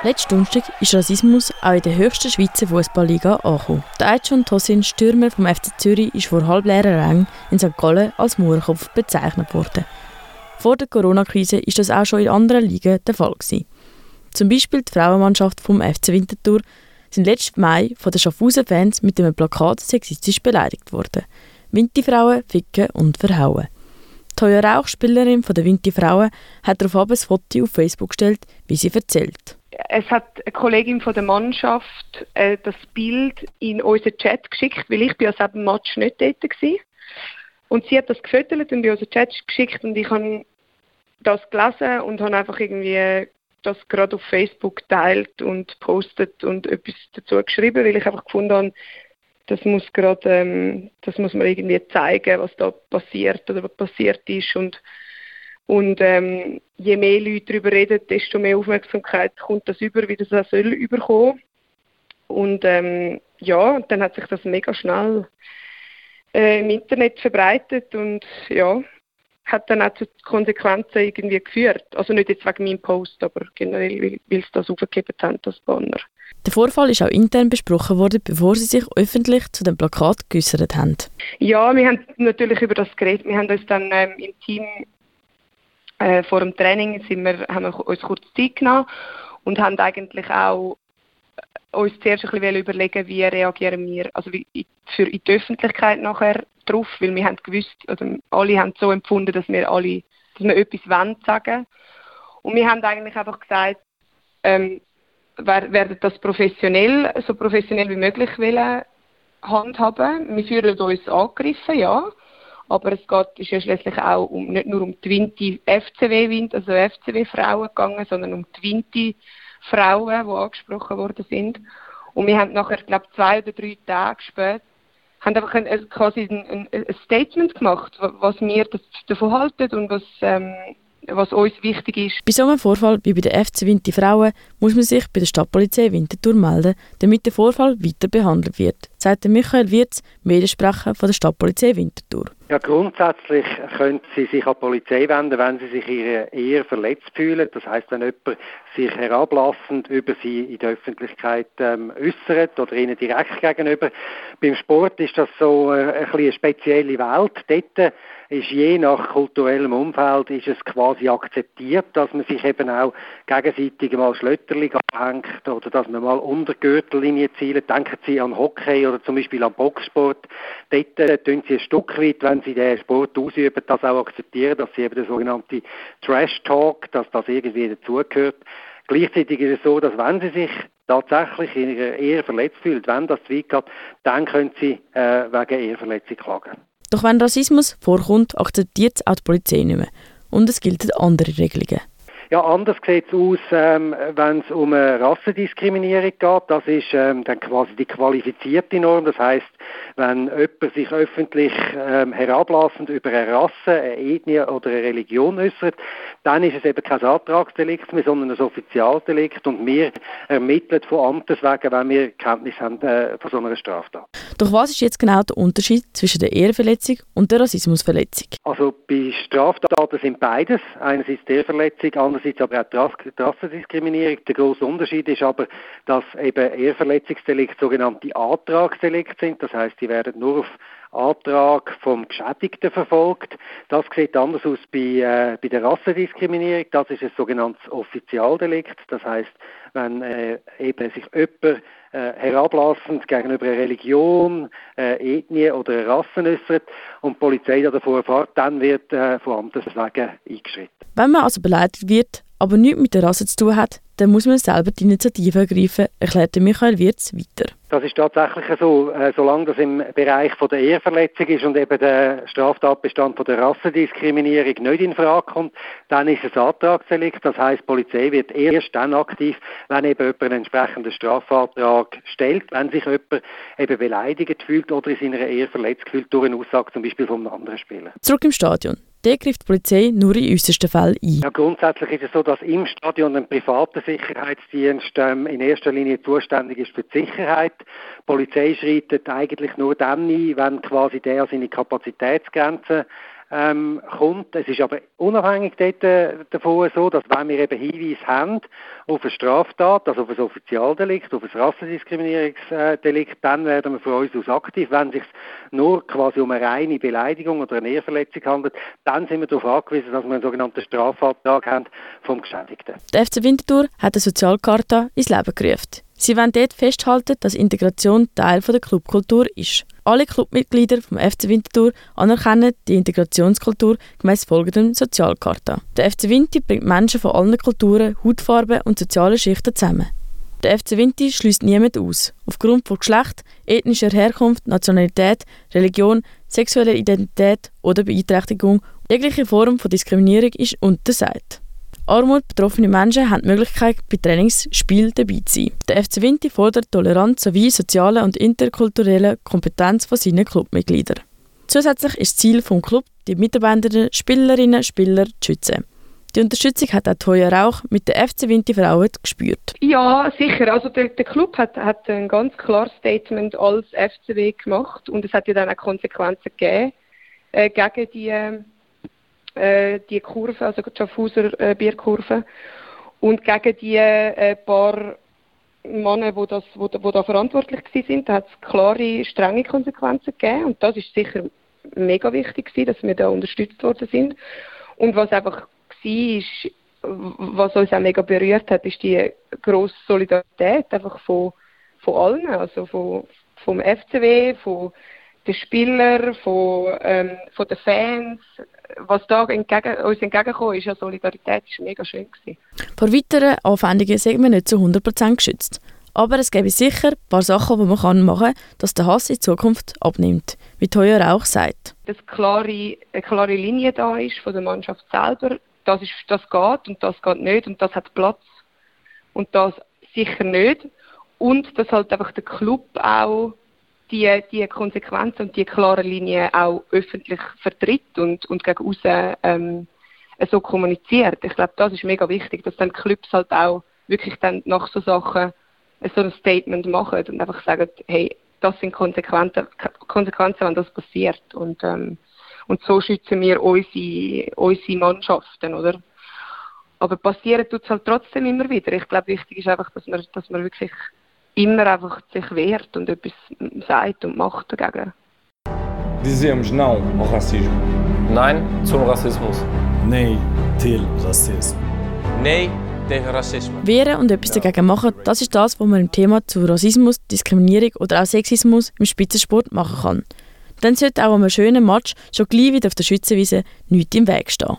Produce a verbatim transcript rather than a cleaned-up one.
Letzten Donnerstag ist Rassismus auch in der höchsten Schweizer Fußballliga angekommen. Der Aycan Tosin, Stürmer vom F C Zürich, ist vor halbleeren Rängen in Sankt Gallen als Mauerkopf bezeichnet worden. Vor der Corona-Krise ist das auch schon in anderen Ligen der Fall gewesen. Zum Beispiel die Frauenmannschaft vom F C Winterthur sind letzten Mai von den Schaffhausen-Fans mit einem Plakat sexistisch beleidigt worden. Winti-Frauen ficken und verhauen. Toya Rauch, Spielerin der Winti-Frauen, hat daraufhin ein Foto auf Facebook gestellt, wie sie erzählt. Es hat eine Kollegin von der Mannschaft äh, das Bild in unseren Chat geschickt, weil ich bin an diesem Match nicht dort war. Und sie hat das gefüttert und in unseren Chat geschickt und ich habe das gelesen und habe einfach irgendwie das gerade auf Facebook geteilt und postet und etwas dazu geschrieben, weil ich einfach gefunden habe, das muss gerade, ähm, das muss man irgendwie zeigen, was da passiert oder was passiert ist und Und ähm, je mehr Leute darüber reden, desto mehr Aufmerksamkeit kommt das über, wie das auch soll überkommen. Und ähm, ja, dann hat sich das mega schnell äh, im Internet verbreitet und ja, hat dann auch zu Konsequenzen irgendwie geführt. Also nicht jetzt wegen meinem Post, aber generell, weil sie das aufgegeben haben, das Banner. Der Vorfall ist auch intern besprochen worden, bevor sie sich öffentlich zu dem Plakat geäussert haben. Ja, wir haben natürlich über das geredet. Wir haben uns dann ähm, im Team Äh, vor dem Training sind wir, haben wir uns kurz Zeit genommen und haben eigentlich auch uns zuerst ein bisschen überlegen, wie reagieren wir, also wie für in die Öffentlichkeit nachher drauf, weil wir haben gewusst, also alle haben so empfunden, dass wir alle, dass wir etwas wollen sagen. Und wir haben eigentlich einfach gesagt, ähm, werden das professionell, so professionell wie möglich wollen handhaben. Wir fühlen uns angegriffen, ja. Aber es geht, ist ja schließlich auch um, nicht nur um die Winti F C W, also F C W-Frauen gegangen, sondern um die Winti-Frauen, die angesprochen worden sind. Und wir haben nachher, glaube ich, zwei oder drei Tage später, haben einfach ein, quasi ein, ein, ein Statement gemacht, was wir davon halten und was, ähm, was uns wichtig ist. Bei so einem Vorfall wie bei der F C Winti Frauen muss man sich bei der Stadtpolizei Winterthur melden, damit der Vorfall weiter behandelt wird, sagt Michael Wirz, Mediensprecher von der Stadtpolizei Winterthur. Ja, grundsätzlich können Sie sich an die Polizei wenden, wenn Sie sich ihre Ehre verletzt fühlen. Das heisst, wenn jemand sich herablassend über Sie in der Öffentlichkeit ähm, äußert oder Ihnen direkt gegenüber. Beim Sport ist das so äh, ein bisschen eine spezielle Welt. Dort ist je nach kulturellem Umfeld ist es quasi akzeptiert, dass man sich eben auch gegenseitig mal Schlötterling anhängt oder dass man mal unter die Gürtellinie zielt. Denken Sie an Hockey oder zum Beispiel an Boxsport. Dort äh, tun Sie ein Stück weit, wenn Sie den Sport ausüben, das auch akzeptieren, dass Sie eben der sogenannte Trash-Talk, dass das irgendwie dazugehört. Gleichzeitig ist es so, dass wenn Sie sich tatsächlich in Ihrer Ehe verletzt fühlen, wenn das zu weit geht, dann können Sie äh, wegen Eheverletzung klagen. Doch wenn Rassismus vorkommt, akzeptiert es auch die Polizei nicht mehr. Und es gelten andere Regelungen. Ja, anders sieht es aus, ähm, wenn es um eine Rassendiskriminierung geht. Das ist ähm, dann quasi die qualifizierte Norm. Das heisst, wenn jemand sich öffentlich ähm, herablassend über eine Rasse, eine Ethnie oder eine Religion äußert, dann ist es eben kein Antragsdelikt mehr, sondern ein Offizialdelikt. Und wir ermitteln von Amtes wegen, wenn wir Kenntnis haben äh, von so einer Straftat. Doch was ist jetzt genau der Unterschied zwischen der Ehrenverletzung und der Rassismusverletzung? Also bei Straftaten sind beides. Einerseits die Ehrverletzung, andererseits aber auch die Rassendiskriminierung. Der grosse Unterschied ist aber, dass eben Ehrverletzungsdelikte sogenannte Antragsdelikte sind. Das heisst, die werden nur auf Antrag vom Geschädigten verfolgt. Das sieht anders aus bei, äh, bei der Rassendiskriminierung. Das ist ein sogenanntes Offizialdelikt. Das heisst, wenn äh, eben sich jemand äh, herablassend gegenüber einer Religion, äh, Ethnie oder einer Rasse äußert und die Polizei davor erfährt, dann wird äh, von Amtes wegen eingeschritten. Wenn man also beleidigt wird, aber nichts mit der Rasse zu tun hat, dann muss man selber die Initiative ergreifen, erklärte Michael Wirz weiter. Das ist tatsächlich so. Äh, solange das im Bereich von der Ehrverletzung ist und eben der Straftatbestand von der Rassendiskriminierung nicht in Frage kommt, dann ist es Antragsdelikt. Das heisst, die Polizei wird erst dann aktiv, wenn eben jemand einen entsprechenden Strafantrag stellt, wenn sich jemand eben beleidigt fühlt oder in seiner Ehe verletzt fühlt durch eine Aussage zum Beispiel von einem anderen Spieler. Zurück im Stadion. Der greift die Polizei nur in äußersten Fällen ein. Ja, grundsätzlich ist es so, dass im Stadion ein privater Sicherheitsdienst ähm, in erster Linie zuständig ist für die Sicherheit. Die Polizei schreitet eigentlich nur dann ein, wenn quasi der seine Kapazitätsgrenzen ähm, kommt. Es ist aber unabhängig dort, äh, davon so, dass wenn wir eben Hinweise haben auf eine Straftat, also auf ein Offizialdelikt, auf ein Rassendiskriminierungsdelikt, dann werden wir von uns aus aktiv. Wenn es sich nur quasi um eine reine Beleidigung oder eine Ehrverletzung handelt, dann sind wir darauf angewiesen, dass wir einen sogenannten Strafantrag haben vom Geschädigten. Der F C Winterthur hat eine Sozialcharta ins Leben gerufen. Sie wollen dort festhalten, dass Integration Teil der Clubkultur ist. Alle Clubmitglieder vom F C Winterthur anerkennen die Integrationskultur gemäss folgendem Sozialcharta. Der F C Winti bringt Menschen von allen Kulturen, Hautfarben und sozialen Schichten zusammen. Der F C Winti schliesst niemanden aus. Aufgrund von Geschlecht, ethnischer Herkunft, Nationalität, Religion, sexueller Identität oder Beeinträchtigung. Jegliche Form von Diskriminierung ist untersagt. Armut-betroffene Menschen haben die Möglichkeit, bei Trainingsspielen dabei zu sein. Der F C Winti fordert Toleranz sowie soziale und interkulturelle Kompetenz von seinen Clubmitgliedern. Zusätzlich ist das Ziel des Clubs, die mitarbeitenden Spielerinnen und Spieler zu schützen. Die Unterstützung hat auch Toya Rauch mit den F C Winti Frauen gespürt. Ja, sicher. Also der, der Club hat, hat ein ganz klares Statement als F C W gemacht und es hat ja dann auch Konsequenzen gegeben äh, gegen die äh, die Kurve, also die Schaffhauser äh, Bierkurve und gegen die äh, paar Männer, die das, wo, wo da verantwortlich waren, da hat es klare, strenge Konsequenzen gegeben und das ist sicher mega wichtig gewesen, dass wir da unterstützt worden sind. Und was einfach war, ist, was uns auch mega berührt hat, ist die grosse Solidarität einfach von, von allen, also von, vom F C W, von den Spielern, von, ähm, von den Fans. Was da entgegen, uns entgegengekommen ist, ja, Solidarität ist mega schön gewesen. Vor weiteren Anwendungen sind wir nicht zu hundert Prozent geschützt. Aber es gäbe sicher ein paar Sachen, die man machen kann, dass der Hass in Zukunft abnimmt, wie Toya Rauch sagt. Dass klare, eine klare Linie da ist von der Mannschaft selber, das, ist, das geht und das geht nicht und das hat Platz und das sicher nicht. Und dass halt einfach der Club auch die, die Konsequenzen und die klare Linie auch öffentlich vertritt und, und gegen aussen ähm, so kommuniziert. Ich glaube, das ist mega wichtig, dass dann Clubs halt auch wirklich dann nach so Sachen so ein Statement machen und einfach sagen, hey, das sind Konsequenzen, Konsequenzen, wenn das passiert. Und, ähm, und so schützen wir unsere, unsere Mannschaften, oder? Aber passieren tut es halt trotzdem immer wieder. Ich glaube, wichtig ist einfach, dass man, dass man wirklich immer einfach sich wehrt und etwas sagt und macht dagegen. Dizemos não ao racismo. Nein zum Rassismus. Nein til Rassismus. Nein gegen Rassismus. Wehren und etwas dagegen machen, das ist das, was man im Thema zu Rassismus, Diskriminierung oder auch Sexismus im Spitzensport machen kann. Dann sollte auch einem schönen Match schon gleich wieder auf der Schützenwiese nichts im Weg stehen.